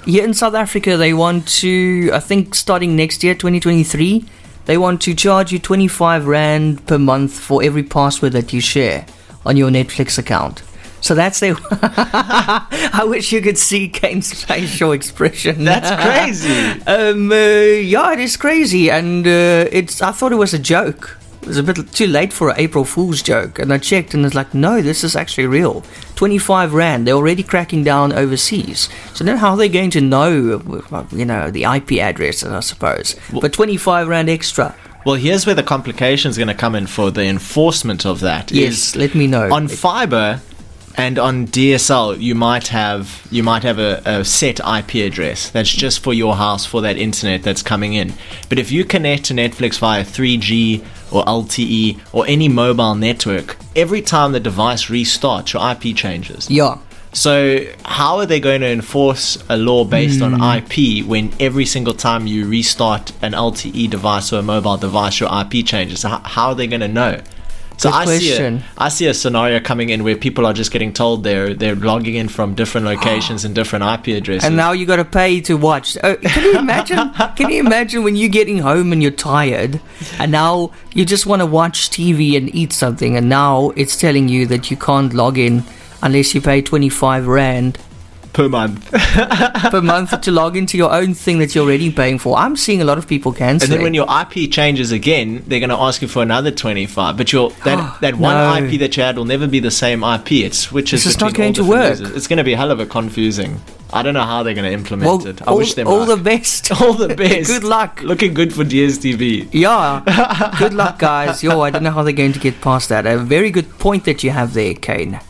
Here in South Africa, they want to, I think starting next year, 2023, they want to charge you 25 Rand per month for every password that you share on your Netflix account. So that's their... I wish you could see Kane's facial expression. That's crazy. Yeah, it is crazy. And I thought it was a joke. It was a bit too late for an April Fool's joke. And I checked and it's like, no, this is actually real. 25 Rand. They're already cracking down overseas. So then how are they going to know, the IP address, I suppose? But 25 Rand extra. Well, here's where the complication is going to come in for the enforcement of that. Yes, let me know. On fiber and on DSL, you might have a set IP address that's just for your house, for that internet that's coming in. But if you connect to Netflix via 3G or LTE or any mobile network, every time the device restarts, your IP changes. Yeah. So how are they going to enforce a law based on IP when every single time you restart an LTE device or a mobile device, your IP changes? So how are they going to know? So I see a scenario coming in where people are just getting told they're logging in from different locations and different IP addresses. And now you got to pay to watch. Can you imagine? Can you imagine when you're getting home and you're tired, and now you just want to watch TV and eat something, and now it's telling you that you can't log in unless you pay 25 Rand per month to log into your own thing that you're already paying for. I'm seeing a lot of people cancel. And then when your IP changes again, they're going to ask you for another 25. But that one IP that you had will never be the same IP. It switches. It's not going to work. Users. It's going to be a hell of a confusing. I don't know how they're going to implement it. I wish them all the best. All the best. Good luck. Looking good for DSTV. Yeah. Good luck, guys. I don't know how they're going to get past that. A very good point that you have there, Kane.